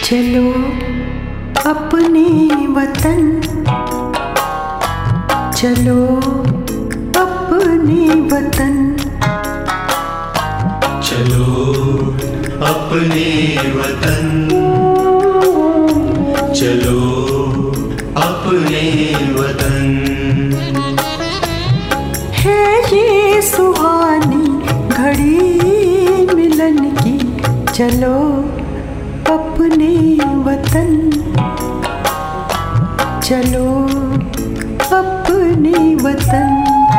चलो अपने वतन, चलो अपने वतन, चलो अपने वतन, चलो अपने वतन। है ये सुहानी घड़ी मिलन की, चलो अपने वतन, चलो अपने वतन,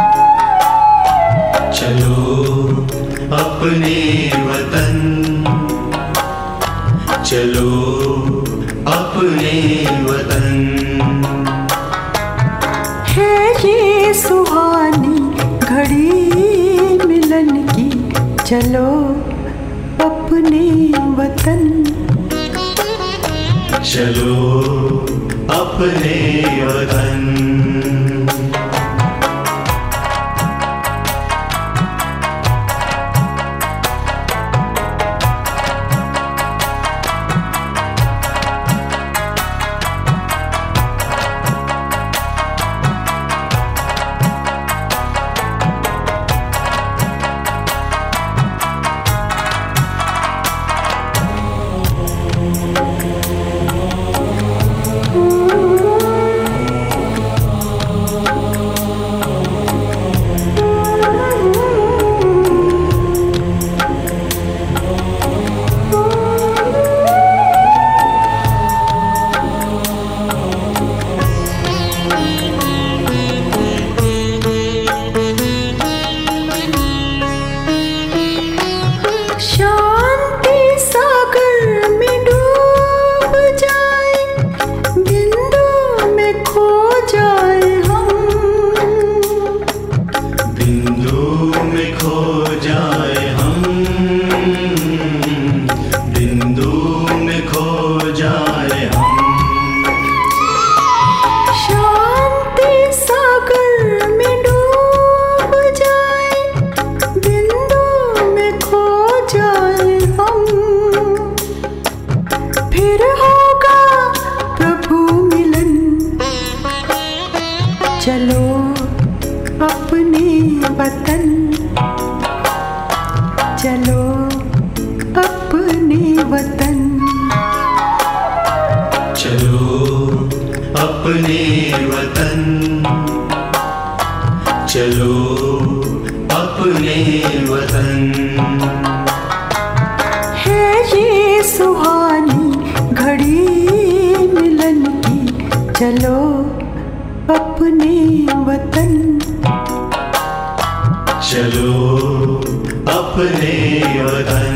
चलो अपने वतन, चलो अपने वतन। है ये सुहानी घड़ी मिलन की, चलो अपने वतन, चलो अपने वतन। शांति सागर में डूब जाए, बिंदु में खो जाए हम, बिंदु में खो जाए हम, बिंदु में खो जाए हम। शांति सागर में डूब जाए, बिंदु में खो जाए हम, फिर होगा प्रभु मिलन, चलो अपने वतन, चलो अपने वतन, चलो अपने वतन, चलो अपने वतन। है ये सुहानी घड़ी मिलन की, चलो अपने वतन, चलो अपने वतन।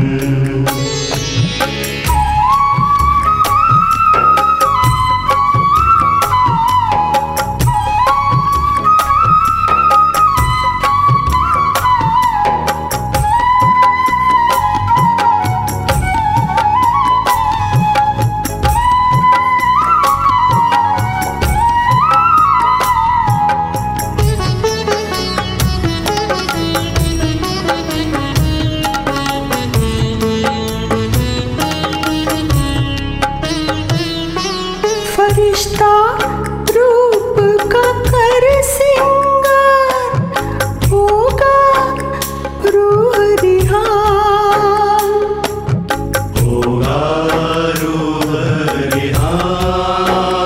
फरिश्ता रूप का कर सिंगार, होगा रूह रिहान, होगा रूह रिहान,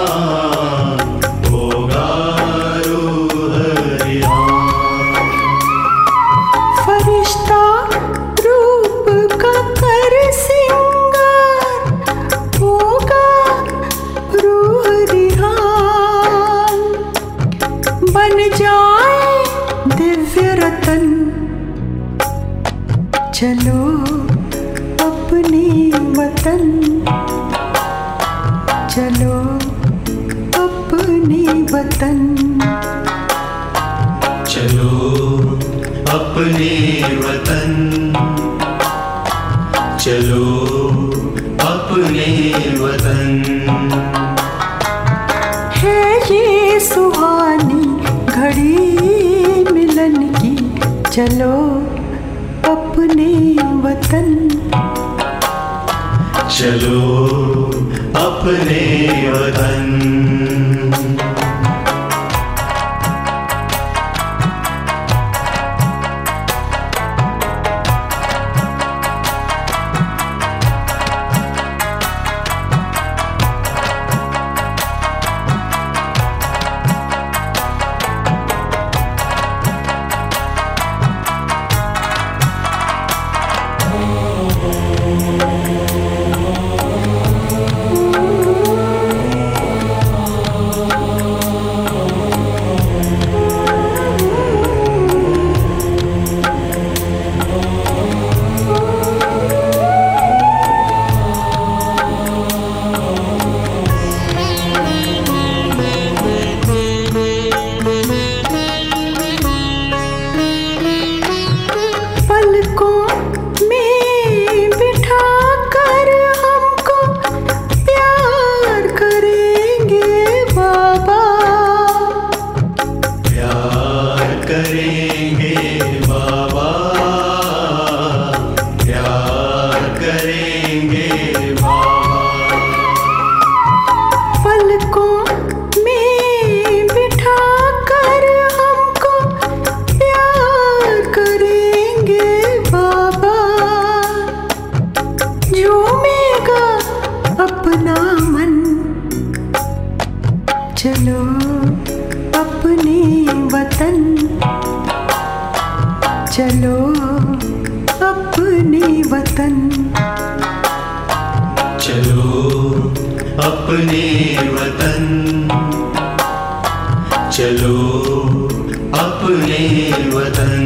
होगा रूह रिहान। फरिश्ता रूप का कर सिंगार, होगा रूह रिहान, बन जाए दिव्य रतन, चलो अपने वतन, चलो अपने वतन, चलो अपने वतन, चलो अपने वतन। है ये सुहानी घड़ी मिलन की, चलो अपने वतन, चलो अपने वतन। अपना मन चलो अपने वतन, चलो अपने वतन, चलो अपने वतन, चलो अपने वतन।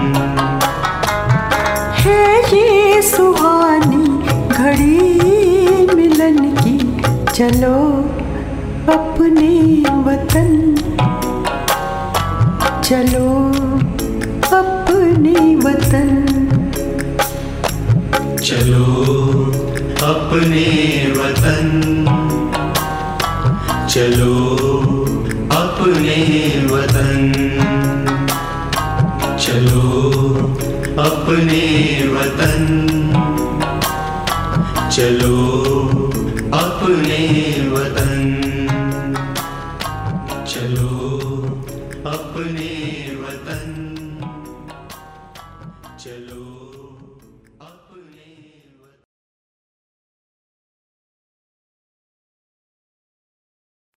है ये सुहानी घड़ी मिलन की, चलो अपने वतन, चलो अपने वतन, चलो अपने वतन, चलो अपने वतन, चलो अपने वतन, चलो अपने